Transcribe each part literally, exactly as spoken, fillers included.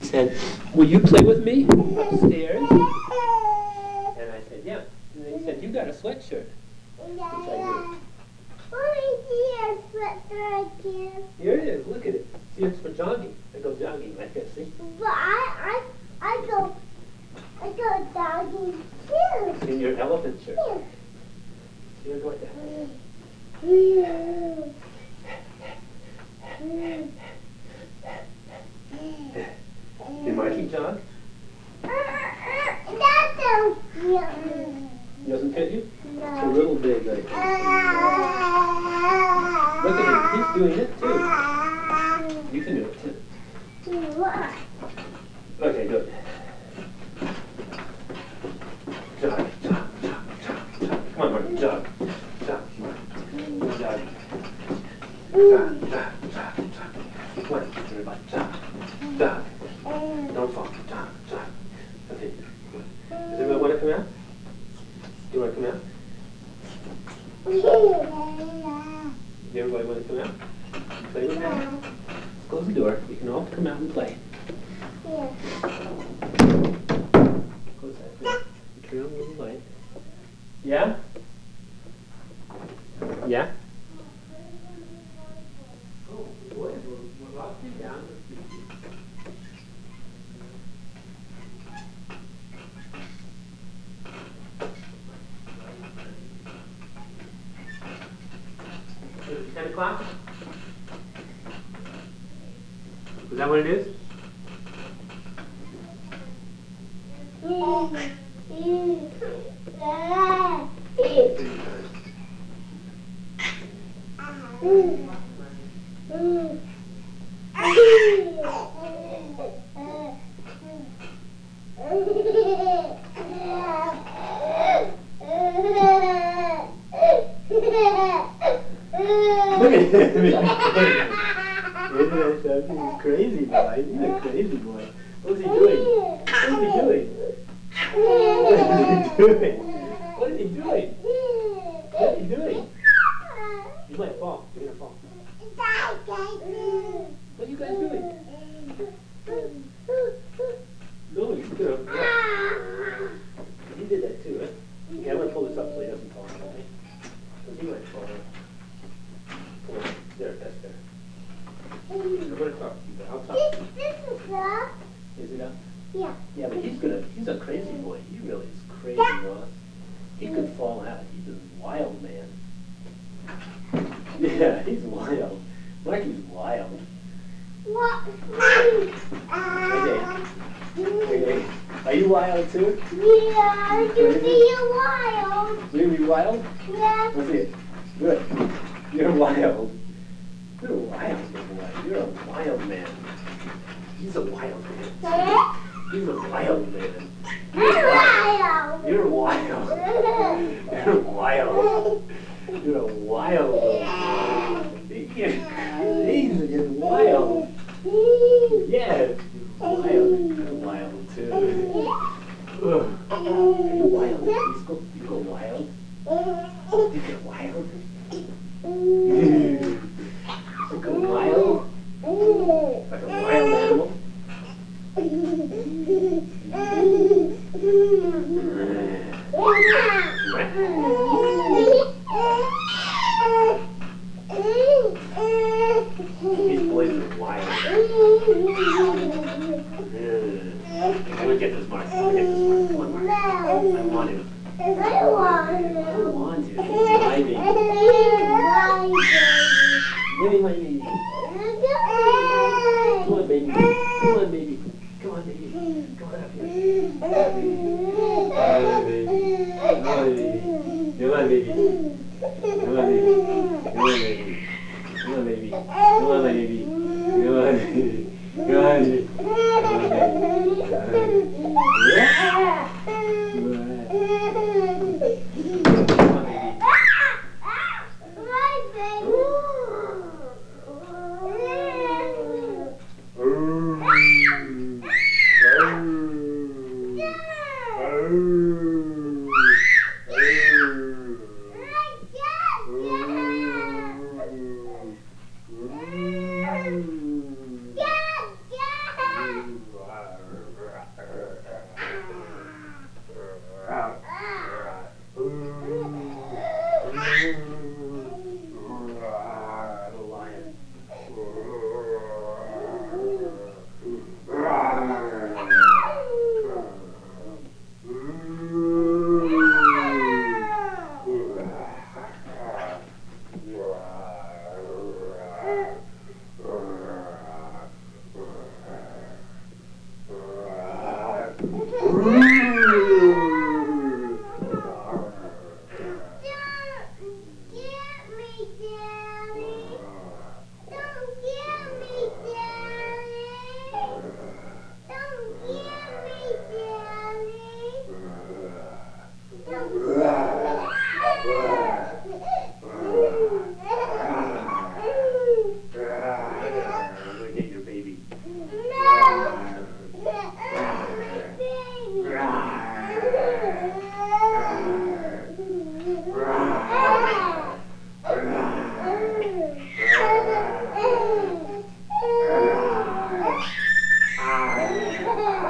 said, will you play with me upstairs? And I said, yeah. And then he said, you got a sweatshirt. Which I do. Let me see your sweatshirt again. Here it is. Look at it. See, it's for jogging. I go jogging like this, see? But I, I, I go, I go jogging too. It's in your elephant shirt. Yeah. See, you're going down. Did Marky jog? Uh, uh, that don't fit me. Doesn't fit you? No. It's a little big, I think. Look at him. He's doing it too. You can do it too. What? Okay, good. Jog, jog, jog, jog, jog. Come on, Marty, jog. Jog, come on. Jog. Jog, jog, jog, jog. Come on, everybody, jog. Jog. Don't fall. Jog, jog. Okay, good. Does everybody want to come out? Do you want to come out? Does everybody want to come out? Play with me? Let's close the door. You can all come out and play. Yeah. Close that door. Turn on the little light. Yeah? Yeah? Oh, boy, we're, we're locked you down. Is it ten o'clock? Is that what it is? Look at him. He's crazy boy. He's a crazy boy. What's he doing? What is he doing? What is he doing? What is he doing? What is he doing? You might fall. You're gonna fall. What are you guys doing? No, he's gonna. He did that too, right? Okay, I'm gonna pull this up so he doesn't fall. Okay? Because he might fall. There, that's there. I'm gonna talk to you, but I'll talk to you. This is up. Is it up? Yeah. Yeah, but he's gonna, he's a crazy boy. He really is crazy, Ross. He could fall out. He's a wild man. Yeah, he's wild. Marky's wild. What? Okay. Okay. Are you wild too? Yeah, you be wild. You be wild? Yeah. Let's see it. Good. You're wild. You're a wild boy. You're a wild man. He's a wild man. He's a wild man. You're wild. You're wild. You're wild. You're a wild man. You're crazy and wild. Yes, you're wild. You're wild too. Ugh. Are you wild? You go, you go wild? You get wild? You go wild? Like a wild animal? These boys are wild. I'm gonna get this Mark. I'm gonna get this Mark. Come on, Mark. I want him. I want I it. want him. He's driving. Give me my baby. Come on, baby. Come on, baby. Come on, baby. Come on up here. Come on, baby. Come on, baby. Come on, baby. Come on, baby. Come on, baby. Come on, baby. Come on, baby. Come on, baby. Come on, baby. Come on, baby. Yeah. Come on, baby.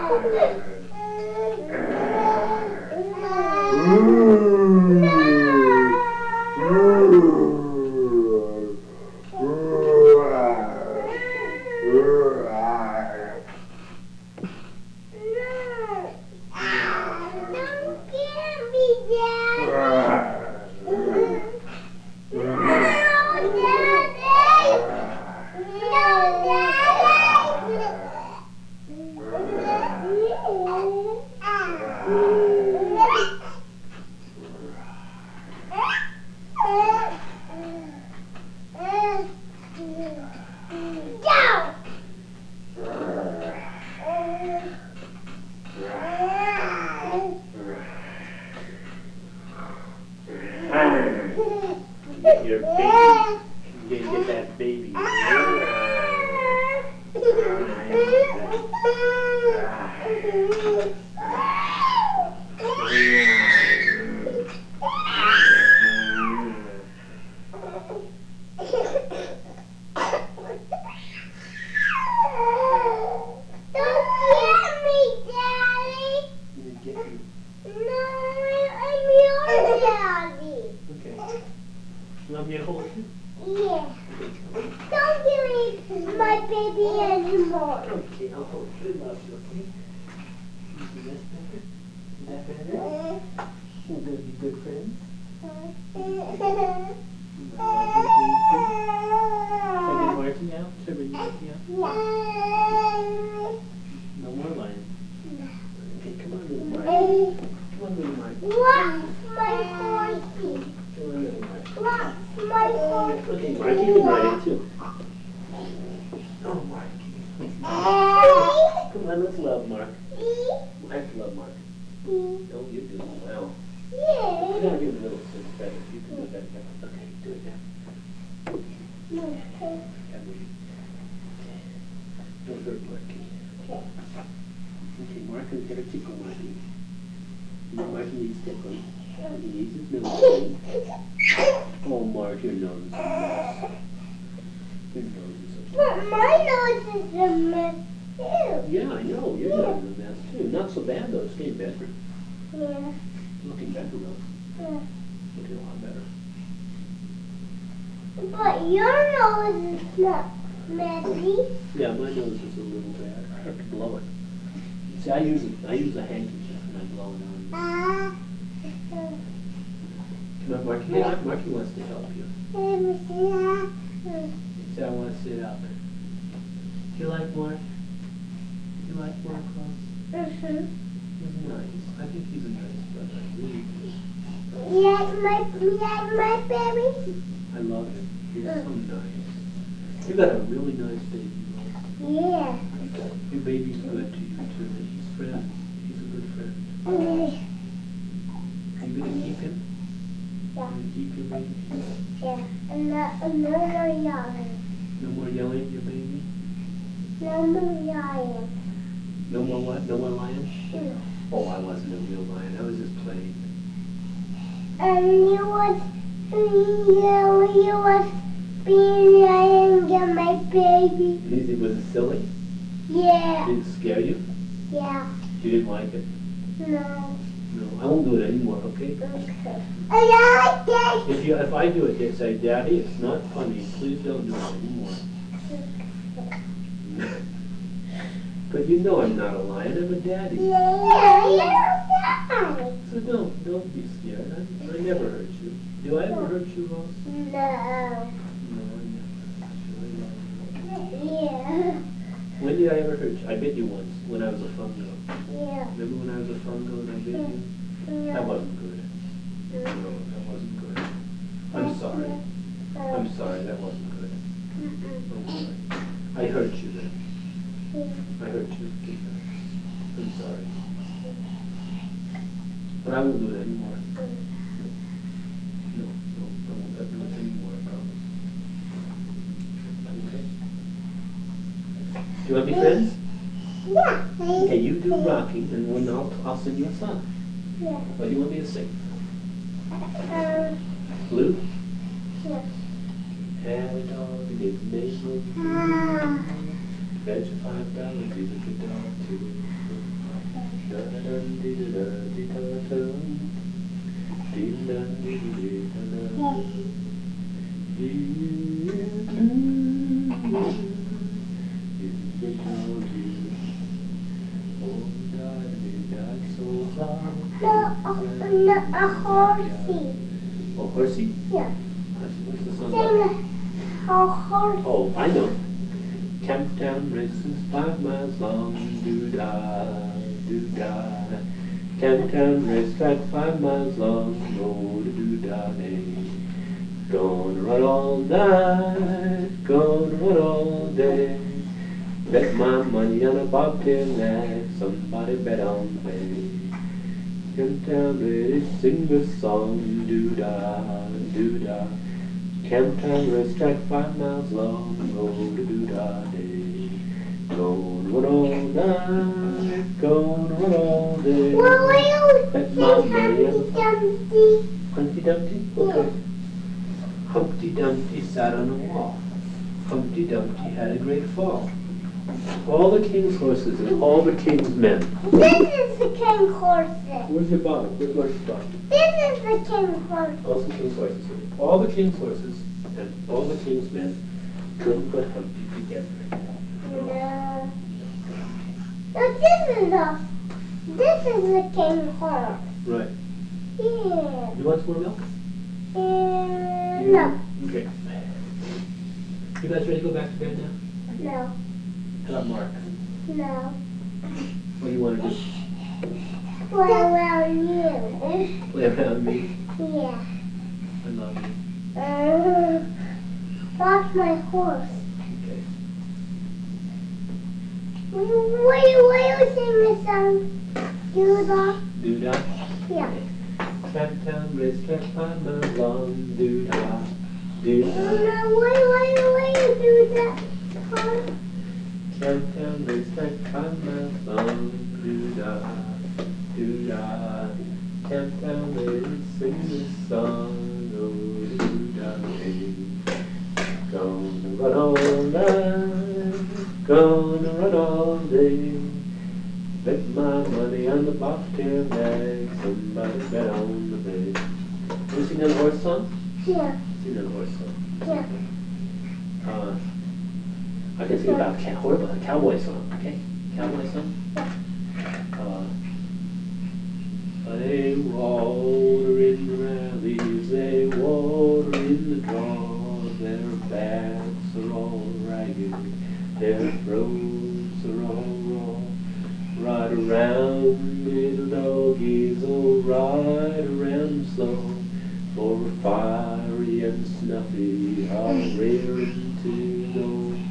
Your baby. You get that baby. Want me to hold you? Yeah. Don't give me my baby anymore. Okay, I'll hold you. Love you, okay? Is this better? Is that better? We're going to be good friends? Should I get Marty out? Should I bring Marty out? No more lion. Okay, come on, little Marty. Come on, little Marty. What's my forty? Come on, little Marty. What's my forty? Okay, Marky can ride it too. Oh, Marky. Come on, let's love Mark. Let's love Mark. Oh, you're doing well. Yeah. You gotta be a little bit better. You can do that. Okay, do it now. Okay. Don't hurt Marky. Okay. Okay, Mark is gonna tickle Marky. Marky needs tickling. He needs his nose. Oh, Mark, your nose is a mess. Your nose is a mess. But my nose is a mess too. Yeah, I know. Your nose is a mess too. Not so bad though. It's getting better. Yeah. Looking better though. Yeah. Looking a lot better. But your nose is not messy. Yeah, my nose is a little bad. I have to blow it. See, I use a, I use a handkerchief and I blow it on. Ah. Come on, Marky. Yeah, Marky wants to help you. See, I want to sit up. Do you like Mark? Do you like Mark Ross? Mm-hmm. He's nice. I think he's a nice brother. I really do. Yeah, my, yeah, my baby. I love him. He's so nice. You got a really nice baby, Ross. Yeah. Your baby's good to you too. He's friend. He's a good friend. Yeah. Are you gonna keep him? Yeah. Are you gonna keep your baby? Yeah. And no, and no more yelling. No more yelling at your baby? No more yelling. No more what? No more lion? No. Oh, I wasn't a real lion. I was just playing. And you was, you, you was being yelling at my baby. Is it, was it silly? Yeah. Did it scare you? Yeah. You didn't like it? No. No, I won't do it anymore, okay? Okay. I like that. If you, if I do it, they say, Daddy, it's not funny. Please don't do it anymore. But you know I'm not a lion. I'm a daddy. Yeah, yeah, yeah. So don't, don't be scared. I, I never hurt you. Do I ever hurt you, Ross? No. No, I never hurt you. I love you. Yeah. When did I ever hurt you? I bit you once when I was a fungo. Yeah. Remember when I was a fungo and I bit you? Yeah. That wasn't good. No, that wasn't good. I'm sorry. I'm sorry, that wasn't good. I'm sorry. I hurt you then. I hurt you. I'm sorry. But I won't do it anymore. No, no, I won't ever do it anymore, I promise. Okay? Do you want to be friends? Yeah. Okay, you do rocking, and when I'll, I'll sing you a song. Yeah. What do you want me to sing? Um, Blue? yeah. Had a dog, and his name was Blue. Ah. Bet you five dollars he's a good dog too. No, a horsey. Oh, horsey? Yeah. What's the song Sing about? a horsey. Oh, I know. Camptown races five miles long, doo-dah, doo-dah. Camptown racetrack five miles long, oh, doo-dah, day. Gonna run all night, gonna run all day. Bet my money on a bobtail nag, somebody bet on me. Camptown race, sing the song, doo-dah, doo-dah. Camptown racetrack five miles long, oh, doo-dah, day. Gonna run all night, gonna run all day. Well, we'll Bet sing my money on Humpty Dumpty. Humpty Dumpty? Okay. Humpty Dumpty sat on a wall. Humpty Dumpty had a great fall. All the king's horses and all the king's men. This is the king horses. Where's your bottom? Where's Marcy's bottom? This is the king horses. All the king's horses. All the king's horses and all the king's men couldn't put Humpty together. No. No, this is the, this is the king horse. Right. Yeah. You want some more milk? Uh, You- no. Okay. You guys ready to go back to bed now? No. How about Mark? No. What do you want to do? What about you? Play around me? Yeah. I love you. Uh, watch my horse. Okay. Will you, will you sing the song? Do that? Doo-dah. Yeah. Camptown racetrack five miles long, doo-dah, doo-dah. No, wait, wait, wait, do that. Huh? Camptown racetrack five miles long, doo-dah, doo-dah. Camptown race, sing this song, oh, doo-dah, hey. Gonna run all night, gonna run all day. Bet my money on the bobtail nag, somebody bet on the bay. Can you sing that horse song? Yeah, Sing that horse song. yeah. Uh, I can sing about a cow, what about a cowboy song, okay? Cowboy song? Uh, they water in the valleys, they water in the draws, their backs are all ragged, their throats are all raw. Ride around, little doggies, oh, ride around slow, for fiery and snuffy, I'll rearing to go.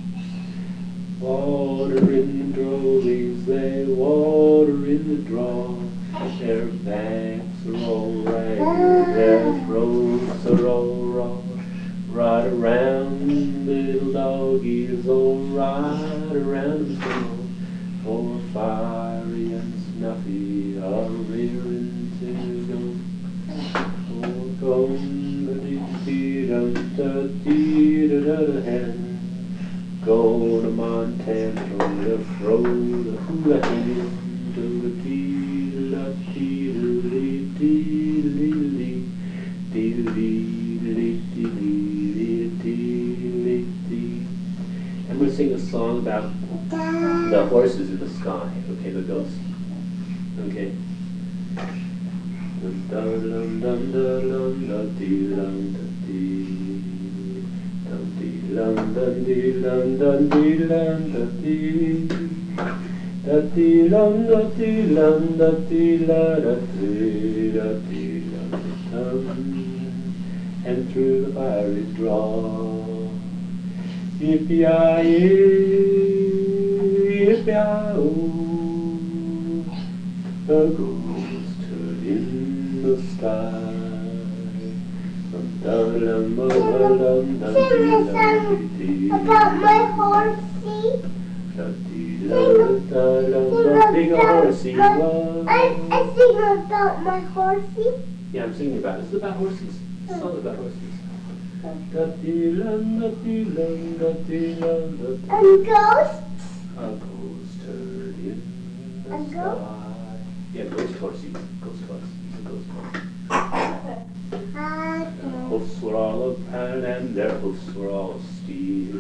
Water in the drogies, they water in the draw, their backs are all ragged, their throats are all raw. Ride around, little doggies, oh, ride around slow, for fiery and snuffy, I'll rearing to go. Oh, come the dee dum da dee da da da hen. Go to Montana, throw the throw the hula hen, do the dee da dee da dee dee dee dee dee dee dee dee dee. And we'll sing a song about the horses in the sky, okay, the ghosts. Okay. Dum dum dum dum dum dum dee dum dum dee dum dee dum dum dee dum dum dee dum dum dee da dee dum da dee dum da dee la da dee da dee dum dum. And through the fiery draw, yippee-yi-yi, yippee-yi-oh, a ghost heard in the sky. Dum dum dum dum dum Sing the song about my horsey. Sing about big horsey my, was. I, I sing about my horsey. Yeah, I'm singing about it. It's about horses. It's a song about horses. And ghosts. A ghost heard in the A ghost? sky. Yeah, ghost horse. He's ghost horse. He's a ghost horse. Okay. Their hoofs were all of iron and their hoofs were all of steel.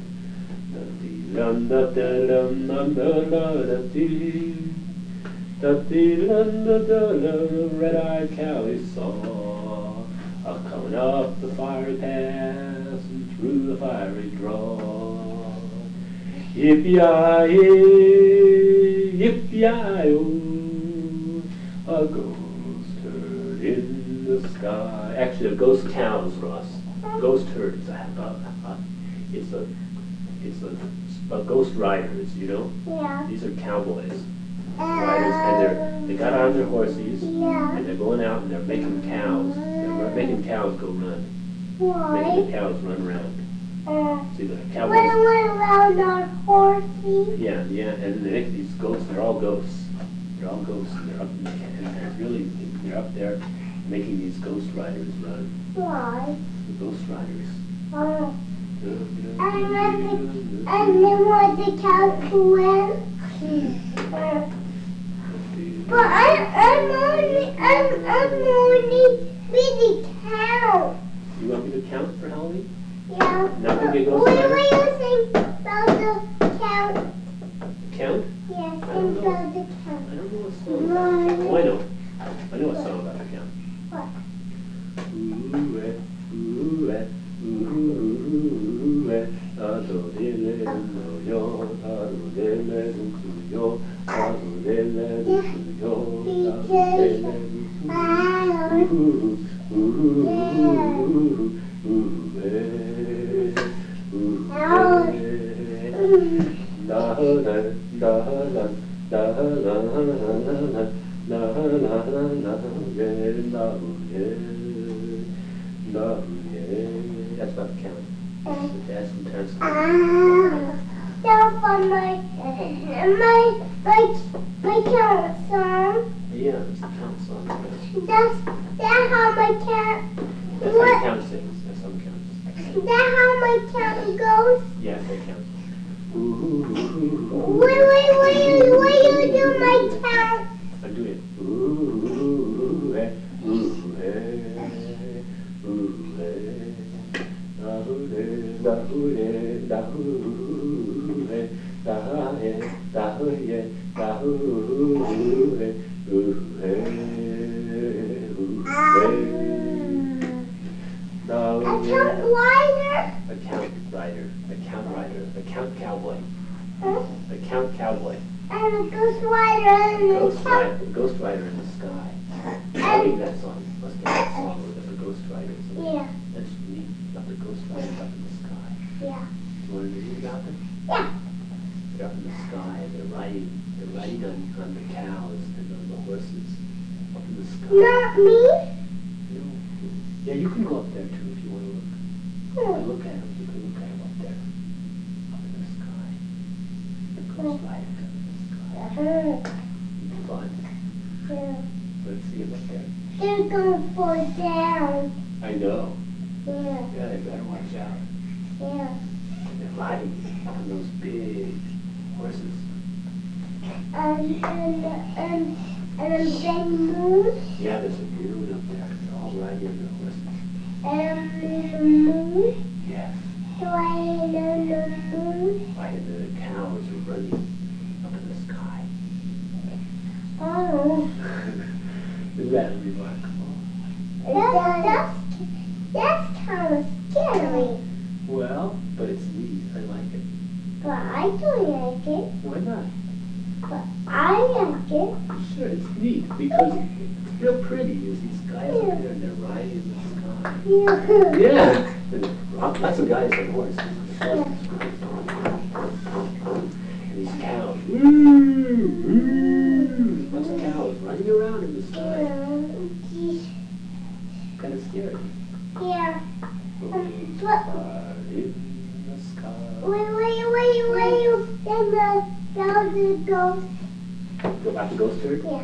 Da-dee-dum-da-dum-dum-da-da-da-dee. Da-dee-dum-da-da-da, red-eyed cow he saw, a coming up the fiery pass and through the fiery draw. Yippee-yi-yi, yippee-yi-oh, a ghost herd in the sky. Actually, a ghost cows, Ross. Ghost herd. It's a, a, a, it's a, it's a, a ghost riders, you know? Yeah. These are cowboys. Riders, and they're, they got on their horses, Yeah. and they're going out and they're making cows. They're making cows go run. Why? Making the cows run around. Uh, See the Run cowboys? around our horsey. Yeah, yeah, and they make these ghosts, they're all ghosts. They're all ghosts, and they're up, and they're really, they're up there making these ghost riders run. Why? The ghost riders. Oh. And then the, and then what the cow to win? Uh, But I'm, I'm only, I'm, I'm only with the cow. You want me to count for Halloween? Yeah. Not gonna be a ghost What rider? do you think about the cow? Count? Yes, I don't think know. about the I cow. don't know what song about the count. Oh, I know. I know a song about the count. What? Ooh, eh, ooh, eh, ooh, eh, a-do-de-le-dum-do-yo, a-do-de-le-dum-do-yo, a-do-de-le-dum-do-yo, a-do-de-le-dum-do-yo. Ooh, ooh, ooh, ooh, eh, ooh, eh. Da-da, da-da, da-da, da-da, da-da, da-da. That's about the count. That's in terms of. Ah, down on my, my, my, my count song. Yeah, that's the count song. That's, that how my count, That's how what, count sings. That's how count sings. that how my count goes. Yeah, that counts. Wait, wait, wait, you, wait, you do my count. I'm doing it. Ooh, eh, ooh, eh, ooh, eh. Da-hoo-dee, da-hoo-dee, da-hoo-dee, da-ha-eh, da-hoo-yeah, da-hoo-dee, ooh-eh, ooh-eh. A count rider? A count rider, a count rider, a count cowboy, Huh? a count cowboy. And a ghost rider and a Ghost count. rider, ghost rider in the sky. I think that song. Must be that song with the ghost riders. Yeah, That's neat. About the ghost riders up in the sky. yeah, You want to read about them? yeah. They're up in the sky and they're riding. They're riding on, on the cows and on the horses up in the sky. Not me? No. Yeah, you can go up there too if you want to look. You Hmm. can look at them. You can look at them up there, up in the sky. The ghost riders up in the sky. Uh-huh. Fun. Yeah. Let's see them up there. They're gonna fall down. I know. Yeah, Yeah, they better watch out. yeah. They're riding on those big horses. And, and, and, and a big moon. Yeah, there's a moon up there. They're all riding on their horses. And the moon. Yeah. Riding on the moon. Right, and the cows are running up in the sky. Oh. Isn't that remarkable? That's, that's, that's kind of scary. Well, but it's neat. I like it. But I don't like it. Why not? But I like it. Sure, it's neat because it's real pretty. There's these guys up there and they're riding in the sky. Yeah. Yeah. And lots of guys on horses. And these cows. Woo, woo. Lots of cows running around in the sky. Kind of scary. Yeah. Those But- are in the sky. Wait, wait, wait, wait. Then the thousand goes. Go back to ghost herd? Yeah.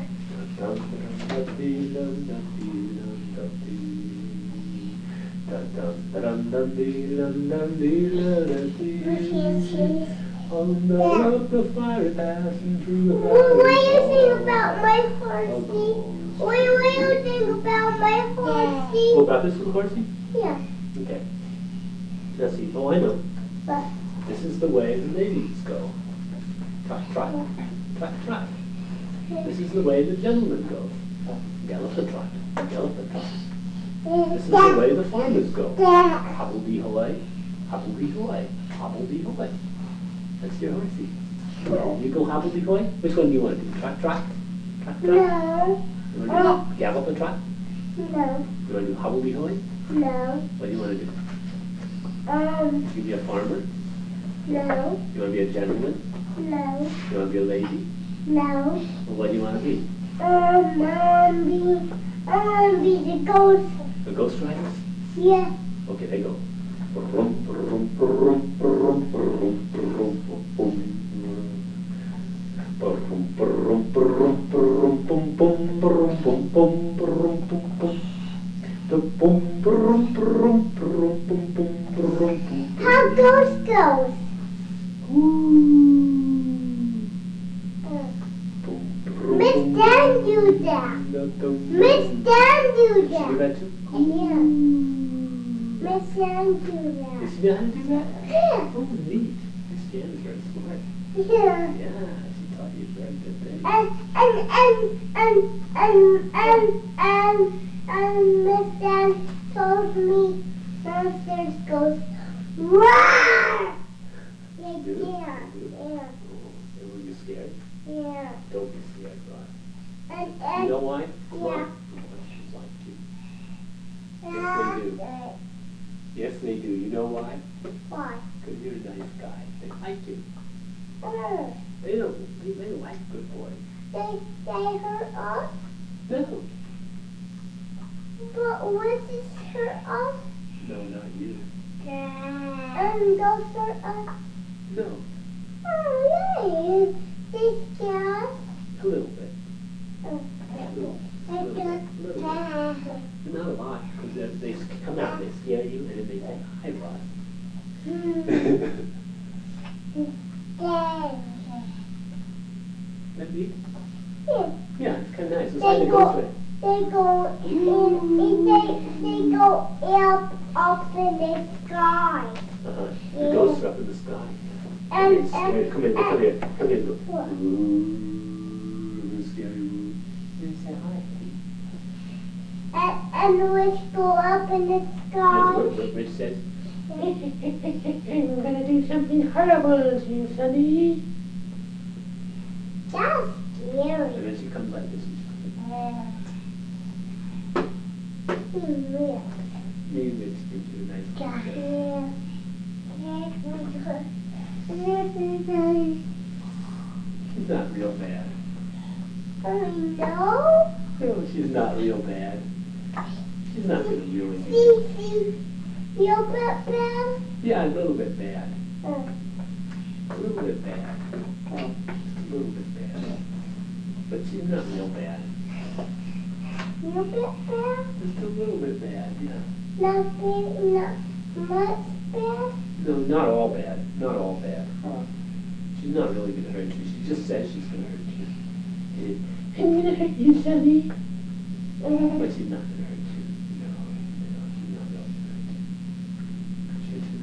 On the road the fire passing through the Why you say about my horsey? What do you think about my horsey? What about this little horsey? Yeah. Okay. Now see, oh I know. But This is the way the ladies go. Trot, trot, trot, trot. This is the way the gentlemen go. Gallop and trot, gallop and trot. This is the way the farmers go. Hobble-dee-hoy, hobble-dee-hoy, hobble-dee-hoy. That's your horsey. You go hobble-dee-hoy? Which one do you want to do? Trot, trot? Trot, trot? no, You want to do gallop and trot? no, You want to do hobble-dee-hoy? no. What do you want to do? Um, You be a farmer? no, You want to be a gentleman? no, You want to be a lady? no. Well, what do you want to be? Um, I want to be, I want to be the ghost. The Ghost Riders? Yeah. Okay, they go. Brum, brum, brum, brum, brum, brum, bum. Brum, brum, brum, brum, bum, bum, brum, bum, bum, brum, bum, bum. The bum, brum, brum, brum, bum, bum, brum, bum. How ghost goes? Miss Dan do that. Miss Dan do You that. that too? Yeah. Miss Dan do that. Does she know how to do that? Yeah. Oh, neat. Miss Jan is very smart. Yeah. Yeah, she taught you a very good thing. And and and and and and and and Miss Dan told me monsters goes roar. Yeah, Do? yeah, Do? yeah, Oh, and were you scared? yeah. Don't be scared, Ross. And You and know why? Come on. Yeah. Come on, she's like you. Ah, do. uh, Yes, they do. You know why? why? Because you're a nice guy. They like you. Uh, They don't, they, they like good boys. they they hurt us, No. but what is hurt us? No, not you. And those hurt us. No. Oh yeah, they scare us. A little bit. Oh, A little, I little, got little bit. that. Not a lot. Because they, they come out, they scare you, and then they say, hi, Ross. Yeah. That neat? Yeah. Yeah, it's kind of nice. It's like They a go, ghost way. they go in, they, they go up, up in the sky. Uh-huh. The Yeah. ghosts are up in the sky. And, They scare you. and, Come here, come here, come here. Go. What? Ooh, scary. And say hi. and, and which go up in the That's sky. what, what Rich says. I'm gonna do something horrible to you, Sonny. That's And scary. then she comes like this. Uh, hmm, yeah. Maybe Rich gives you a nice Yeah. kiss. She's not real bad. I know. No, she's not real bad. She's not gonna ruin you. See, see, you're bit bad. Yeah, a little bit bad. Uh, A little bit bad. uh, A little bit bad. But she's not real bad. you're bit bad. Just a little bit bad, yeah. Not bad, not much bad. No, not all bad. Not all bad. She's not really gonna hurt you. She just says she's gonna hurt you. Eh, I'm gonna hurt you, Sonny. Uh, But she's not gonna hurt you. No, no, she's not really gonna hurt you. She's too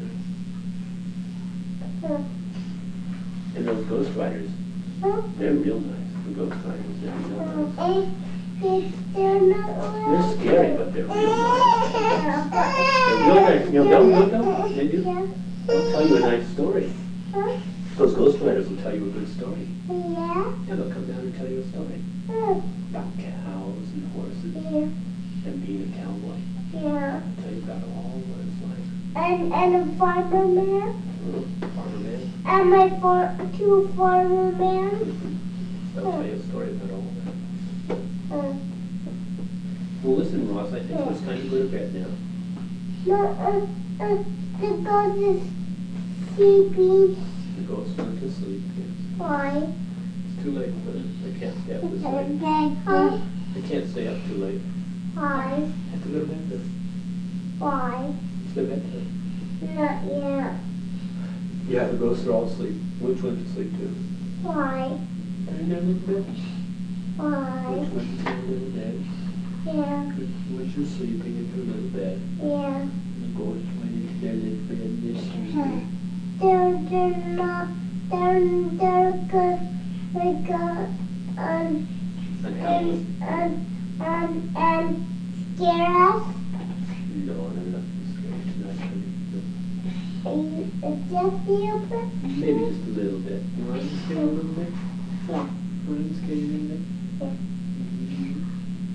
nice. uh, And those Ghost Riders, uh, they're real nice. The Ghost Riders, they're real nice. uh, they- they're not They're scary, but they're real nice. They're real nice. You know, they'll, they'll, they'll, they do. Yeah. They'll tell you a nice story. Huh? Those Ghost Riders will tell you a good story. Yeah. Yeah, they'll come down and tell you a story Uh, about cows and horses yeah. and being a cowboy. Yeah. They'll tell you about all what it's like. And and a farmer man. Uh, Farmer man. And my far two farmer man. They'll tell you a story about all that. Uh, Well, listen, Ross, I think it's time to go to bed now. no, uh, uh, the ghost is sleeping. The ghosts went to sleep. Yes. Why? It's too late for them. They can't stay up this late. Huh? They can't stay up too late. Why? Have to go to bed then. Why? It's their bedtime. Not yet. Yeah, the ghosts are all asleep. Which went to sleep too? Why? They're in their little bed. Why? Which one's in a little bed? Yeah. Which is sleeping in her little bed. Yeah. The ghost went into their little bed and they're sleeping. They're, they're not, they're, they're good, like, uh, um, And and, and, and, and scare us. no, they're not scared. It's not funny. Are you, is just the open? Maybe just a little bit. You want to scare a little bit? Yeah. You want to scare a little bit? Yeah. Mm-hmm.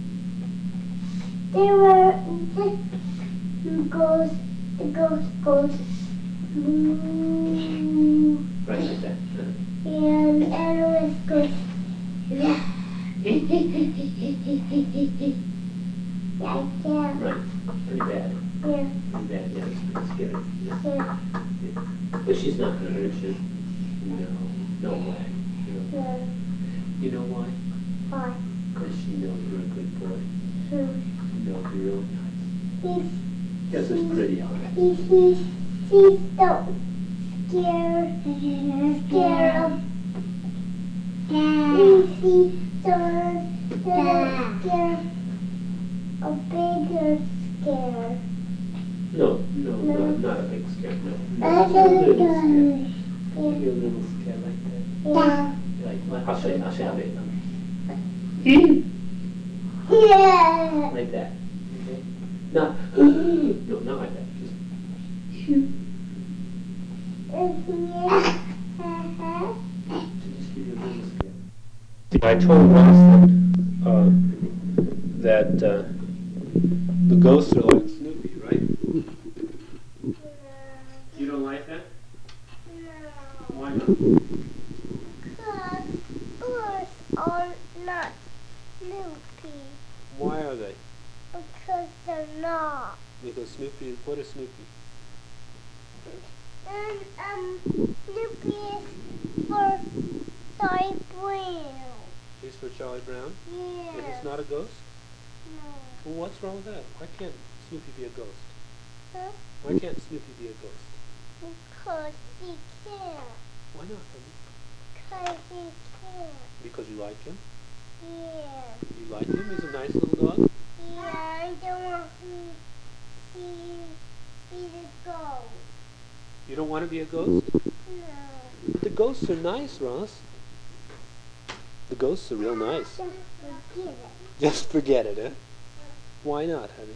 They were just goes, the ghost goes, moo. Right like that. Uh-huh. And Alice goes, yeah. Like that. Right. Pretty bad. Yeah. Pretty bad, yeah. It's pretty scary. Yeah. Yeah. Yeah. But she's not going to hurt you. No. No way. You know, Yeah. you know why? Why? Because she knows you're a good boy. Hmm. She knows you're real nice. He's, Yes, it's pretty honest. he's, he's, he's so scared, scared of, he's, he's so, so scared, a bigger scare. No, no, No. not, not a big scare, no. A Just a little scare. little Maybe a little scare like that. Yeah. Like, well, I'll show you, I'll show you how big. Yeah. Like that. Okay? Not, no, not like that. Just, Yeah. to just give you a little scare. I told Ross that, uh, that uh, the ghosts are like Snoopy, right? You don't like that? Why not? Because ghosts are not Snoopy. Why are they? Because they're not. Because Snoopy, what is Snoopy? And um, Snoopy is for Charlie Brown. He's for Charlie Brown? Yeah. And he's not a ghost? No. Well, what's wrong with that? Why can't Snoopy be a ghost? Huh? Why can't Snoopy be a ghost? Because he can't. Why not, honey? Because he can't. Because you like him? Yeah. You like him? He's a nice little dog? Yeah, I don't want to be, be the ghost. You don't want to be a ghost? No. But the ghosts are nice, Ross. The ghosts are real nice. Just forget it. Just forget it, eh? Why not, honey?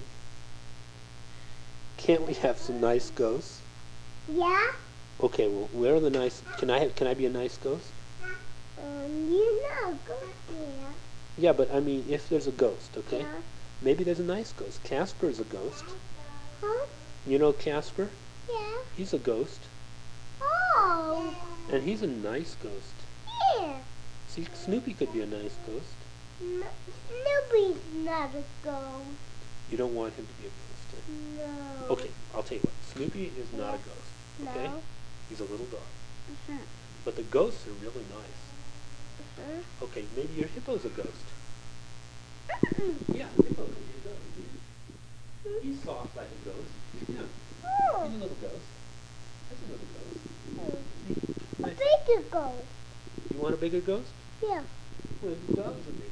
Can't we have some nice ghosts? Yeah? Okay, well, where are the nice... Can I have, can I be a nice ghost? Um, you're not a ghost here. Yeah, but I mean, if there's a ghost, okay? Yeah. Maybe there's a nice ghost. Casper's a ghost. Huh? You know Casper? Yeah. He's a ghost. Oh. And he's a nice ghost. Yeah. See, Snoopy could be a nice ghost. No, Snoopy's not a ghost. You don't want him to be a ghost, eh? No. Okay, I'll tell you what. Snoopy is not a ghost, okay? No. He's a little dog. Mhm. But the ghosts are really nice. Mhm. Okay, maybe your hippo's a ghost. Mm-mm. Yeah, hippo could be a ghost. He's soft like a ghost. Yeah, Oh. he's a little ghost. That's a little ghost. A Nice. bigger ghost. You want a bigger ghost? Yeah. Well, the dogs are big.